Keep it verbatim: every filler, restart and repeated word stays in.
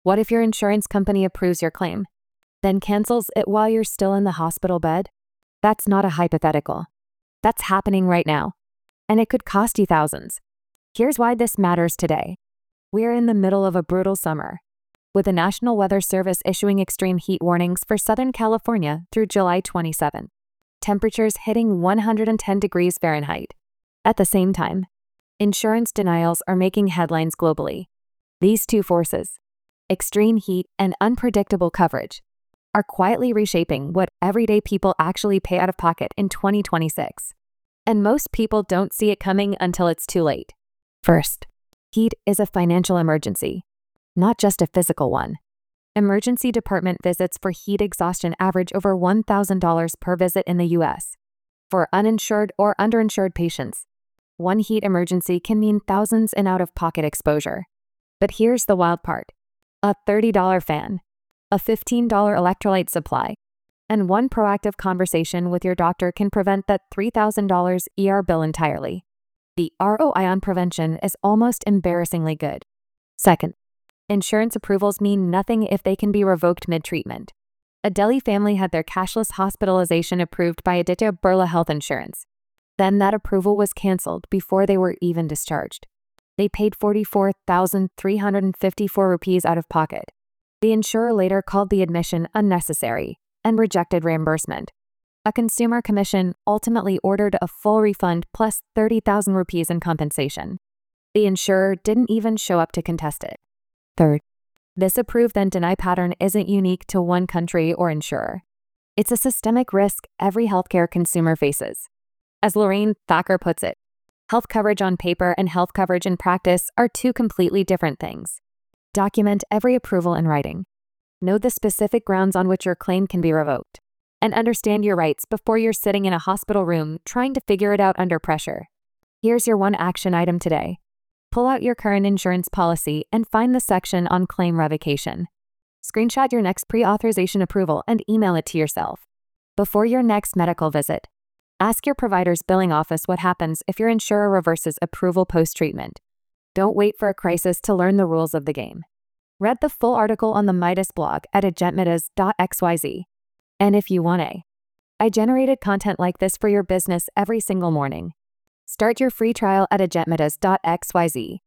What if your insurance company approves your claim, then cancels it while you're still in the hospital bed? That's not a hypothetical. That's happening right now, and it could cost you thousands. Here's why this matters today. We're in the middle of a brutal summer, with the National Weather Service issuing extreme heat warnings for Southern California through July twenty-seventh. Temperatures hitting one hundred ten degrees Fahrenheit. At the same time, insurance denials are making headlines globally. These two forces, extreme heat and unpredictable coverage, are quietly reshaping what everyday people actually pay out of pocket in twenty twenty-six. And most people don't see it coming until it's too late. First, heat is a financial emergency, not just a physical one. Emergency department visits for heat exhaustion average over one thousand dollars per visit in the U S. For uninsured or underinsured patients, one heat emergency can mean thousands in out-of-pocket exposure. But here's the wild part. A thirty dollar fan, a fifteen dollar electrolyte supply, and one proactive conversation with your doctor can prevent that three thousand dollar E R bill entirely. The R O I on prevention is almost embarrassingly good. Second, insurance approvals mean nothing if they can be revoked mid-treatment. A Delhi family had their cashless hospitalization approved by Aditya Birla Health Insurance. Then that approval was canceled before they were even discharged. They paid forty-four thousand three hundred fifty-four rupees out of pocket. The insurer later called the admission unnecessary and rejected reimbursement. A consumer commission ultimately ordered a full refund plus thirty thousand rupees in compensation. The insurer didn't even show up to contest it. Third, this approve then deny pattern isn't unique to one country or insurer. It's a systemic risk every healthcare consumer faces. As Lorraine Thacker puts it, health coverage on paper and health coverage in practice are two completely different things. Document every approval in writing. Know the specific grounds on which your claim can be revoked, and understand your rights before you're sitting in a hospital room trying to figure it out under pressure. Here's your one action item today. Pull out your current insurance policy and find the section on claim revocation. Screenshot your next pre-authorization approval and email it to yourself. Before your next medical visit, ask your provider's billing office what happens if your insurer reverses approval post-treatment. Don't wait for a crisis to learn the rules of the game. Read the full article on the Midas blog at agentmidas dot x y z. And if you want a, I generated content like this for your business every single morning. Start your free trial at agentmidas dot x y z.